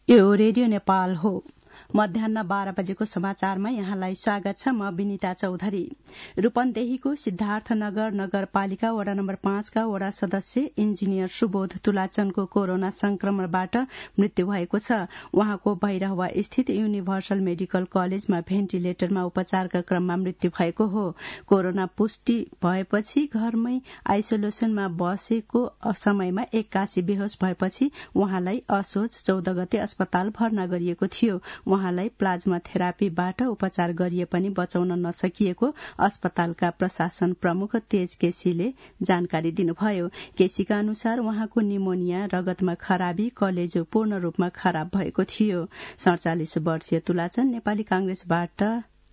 यो रेडियो नेपाल हो। मध्याह्न 12 बजेको समाचारमा यहाँलाई स्वागत छ। म विनिता चौधरी। रूपन्देहीको सिद्धार्थनगर नगरपालिका वडा नम्बर 5 का वडा सदस्य इन्जिनियर सुबोध तुलाचनको कोरोना संक्रमणबाट मृत्यु भएको छ। उहाँको भैरहवा स्थित युनिभर्सल मेडिकल कलेजमा भेन्टिलेटरमा उपचारका क्रममा मृत्यु भएको हो। कोरोना पुष्टि भएपछि घरमै आइसोलेसनमा बसेको समयमा एक्कासी बेहोस भएपछि उहाँलाई असोज 14 गते अस्पताल भर्ना गरिएको थियो। उहाँलाई प्लाज्मा थेरापीबाट उपचार गरिए पनि बचाउन नसकिएको अस्पतालका प्रशासन प्रमुख तेज केसीले जानकारी दिनुभयो। केसीका अनुसार उहाँको निमोनिया, रगतमा खराबी, कलेजो पूर्ण रूपमा खराब भएको थियो। 47 वर्षीय तुलाचन नेपाली कांग्रेसबाट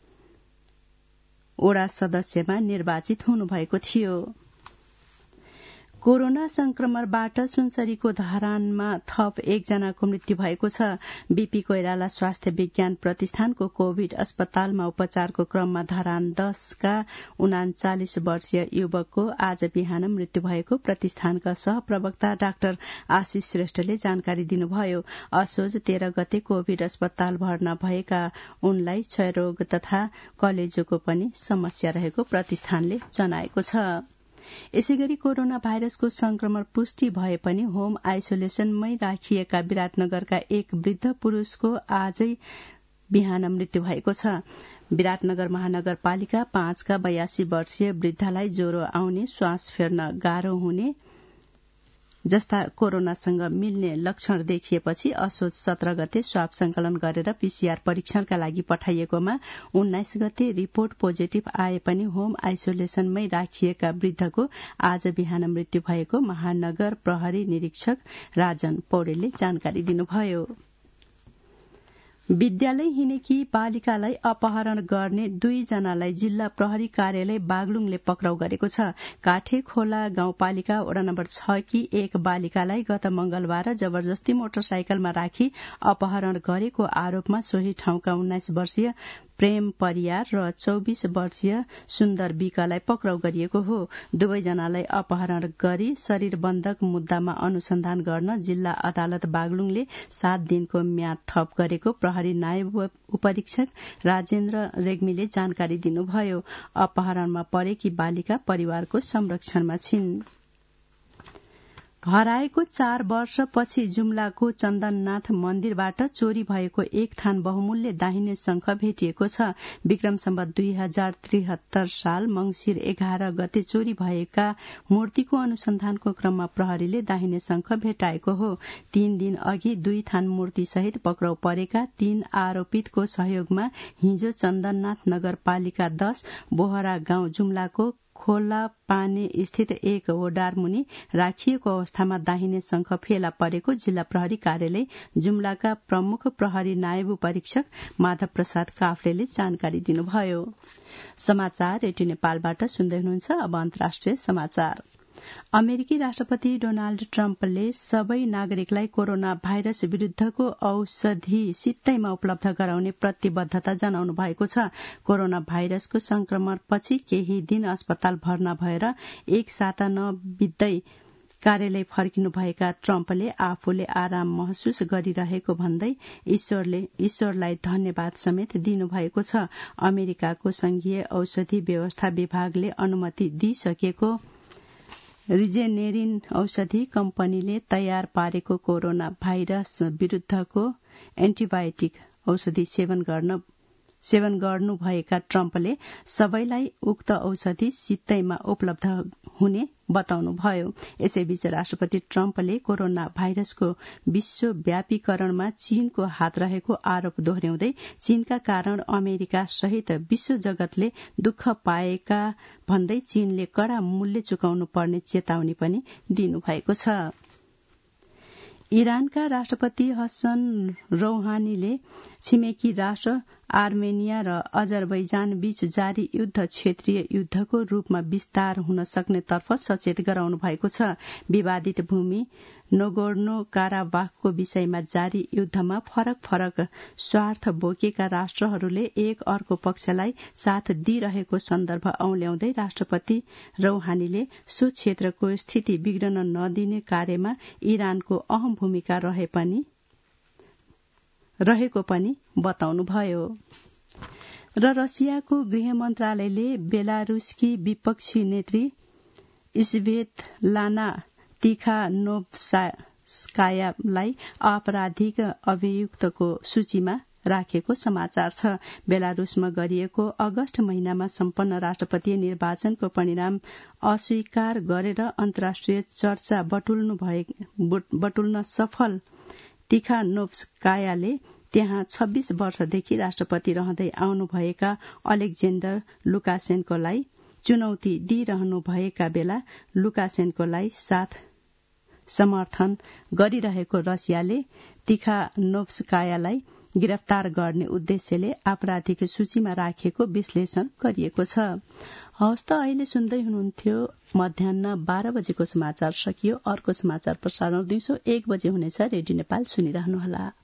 वडा सदस्यमा निर्वाचित हुनुभएको थियो। कोरोना संक्रमणबाट सुनसरीको धरानमा थप 1 जनाको मृत्यु भएको छ। बीपी कोइराला स्वास्थ्य विज्ञान प्रतिष्ठानको कोविड अस्पतालमा उपचारको क्रममा धरान 10 का 39 वर्षीय युवकको आज बिहान मृत्यु भएको प्रतिष्ठानका सहप्रवक्ता डाक्टर आशिष श्रेष्ठले जानकारी दिनुभयो। असोज 13 गते कोविड अस्पताल भर्ना भएका उनलाई क्षयरोग तथा कलेजोको पनि समस्या रहेको प्रतिष्ठानले जनाएको छ। यसैगरी कोरोना भाइरसको संक्रमण पुष्टि भए पनि होम आइसोलेसनमै राखिएका विराटनगरका एक वृद्ध पुरूषको आजै बिहान मृत्यु भएको छ। विराटनगर महानगरपालिका 5 का 82 वर्षीय वृद्धलाई ज्वरो आउने, श्वास फेर्न गाह्रो हुने जस्ता कोरोनासँग मिल्ने लक्षण देखिएपछि असोज 17 गते स्वाब संकलन गरेर पीसीआर परीक्षणका लागि पठाइएकोमा 19 गते रिपोर्ट पोजिटिभ आए पनि होम आइसोलेसनमै राखिएका वृद्धको आज बिहान मृत्यु भएको महानगर प्रहरी निरीक्षक राजन पौडेलले जानकारी दिनुभयो। विद्यालय हिँडेकी बालिकालाई अपहरण गर्ने 2 जनालाई जिल्ला प्रहरी कार्यालय बागलुङले पक्राउ गरेको छ। काठे खोला गाउँपालिका वडा नम्बर 6 की एक बालिकालाई गत मंगलबार जबरजस्ती मोटरसाइकलमा राखी अपहरण गरेको आरोपमा सोही ठाउँका 19 वर्षीय प्रेम परियार र 24 वर्षीय सुन्दर विकलाई पक्राउ गरिएको हो। 2 जनालाई अपहरण गरी शरीर बन्धक मुद्दामा अनुसन्धान गर्न जिल्ला अदालत बागलुङले 7 दिनको म्याद थप गरेको प्रहरी नायब उपरीक्षक राजेन्द्र रेग्मीले जानकारी दिनुभयो। अपहरणमा परेकी बालिका परिवारको संरक्षणमा छिन्। हराएको 4 वर्षपछि जुम्लाको चन्दननाथ मन्दिरबाट चोरी भएको 1 थान बहुमूल्य दाहिने शंख भेटिएको छ। विक्रम सम्वत 2073 साल मंगिर 11 गते चोरी भएका मूर्तिको अनुसन्धानको क्रममा प्रहरीले दाहिने शंख भेटाएको हो। 3 दिन अघि 2 थान मूर्ति सहित पक्राउ परेका 3 आरोपितको सहयोगमा हिजो चन्दननाथ नगरपालिका 10 बोहरा गाउँ जुम्लाको खोला पाने स्थित एक ओडार मुनि राखिएको अवस्थामा दाहिने शंख फेला परेको जिल्ला प्रहरी कार्यालय जुम्लाका प्रमुख प्रहरी नायब परीक्षक माधव प्रसाद काफ्लेले जानकारी दिनुभयो। समाचार रेडियो नेपालबाट सुन्दै हुनुहुन्छ। अब अन्तर्राष्ट्रिय समाचार। अमेरिकी राष्ट्रपति डोनाल्ड ट्रम्पले सबै नागरिकलाई कोरोना भाइरस विरूद्धको औषधि सित्तैमा उपलब्ध गराउने प्रतिबद्धता जनाउनु भएको छ। कोरोना भाइरसको संक्रमणपछि केही दिन अस्पताल भर्ना भएर 1 साता नबित्दै कार्यालय फर्किनुभएका ट्रम्पले आफूले आराम महसुस गरिरहेको भन्दै ईश्वरलाई धन्यवाद समेत दिनुभएको छ। अमेरिकाको संघीय औषधि व्यवस्था विभागले अनुमति दिइसकेको रिजेनेरिन औषधि कम्पनीले तयार पारेको कोरोना भाइरस विरूद्धको एन्टिबायोटिक औषधि सेवन गर्नुभएका ट्रम्पले सबैलाई उक्त औषधि सित्तैमा उपलब्ध हुने बताउनुभयो। यसैबीच राष्ट्रपति ट्रम्पले कोरोना भाइरसको विश्वव्यापीकरणमा चीनको हात रहेको आरोप दोहोर्याउँदै चीनका कारण अमेरिका सहित विश्व जगतले दुःख पाएका भन्दै चीनले कड़ा मूल्य चुकाउनु पर्ने चेतावनी पनि दिनुभएको छ। इरानका राष्ट्रपति हसन रौहानीले छिमेकी राष्ट्र आर्मेनिया र अजरबैजान बीच जारी युद्ध क्षेत्रीय युद्धको रूपमा विस्तार हुन सक्ने तर्फ सचेत गराउनु भएको छ। विवादित भूमि नोगोर्नो काराबाखको विषयमा जारी युद्धमा फरक स्वार्थ बोकेका राष्ट्रहरूले एक अर्को पक्षलाई साथ दिइरहेको सन्दर्भ औल्याउँदै राष्ट्रपति रौहानीले सो क्षेत्रको स्थिति बिग्रन नदिने कार्यमा इरानको अहम भूमिका रहे पनि रहेको पनि बताउनुभयो। र रसियाको गृह मन्त्रालयले बेलारूसकी विपक्षी नेत्री स्वेतलाना तिखानोभस्कायालाई आपराधिक अभियुक्तको सूचीमा राखेको समाचार छ। बेलारूसमा गरिएको अगस्त महिनामा सम्पन्न राष्ट्रपतीय निर्वाचनको परिणाम अस्वीकार गरेर अन्तर्राष्ट्रिय चर्चा बटुल्न सफल तिखानोभस्कायाले त्यहाँ 26 वर्षदेखि राष्ट्रपति रहँदै आउनुभएका अलेक्जेण्डर लुकासेन्कोलाई चुनौती दिइरहनुभएका बेला लुकासेन्कोलाई साथ समर्थन गरिरहेको रसियाले तिखानोभस्कायालाई गिरफ्तार गर्ने उद्देश्यले आपराधिक सूचीमा राखेको विश्लेषण गरिएको छ। हवस् त अहिले सुन्दै हुनुहुन्थ्यो मध्याह्न 12 बजेको समाचार सकियो। अर्को समाचार प्रसारण दिउँसो 1 बजे हुनेछ। रेडियो नेपाल सुनिरहनुहोला।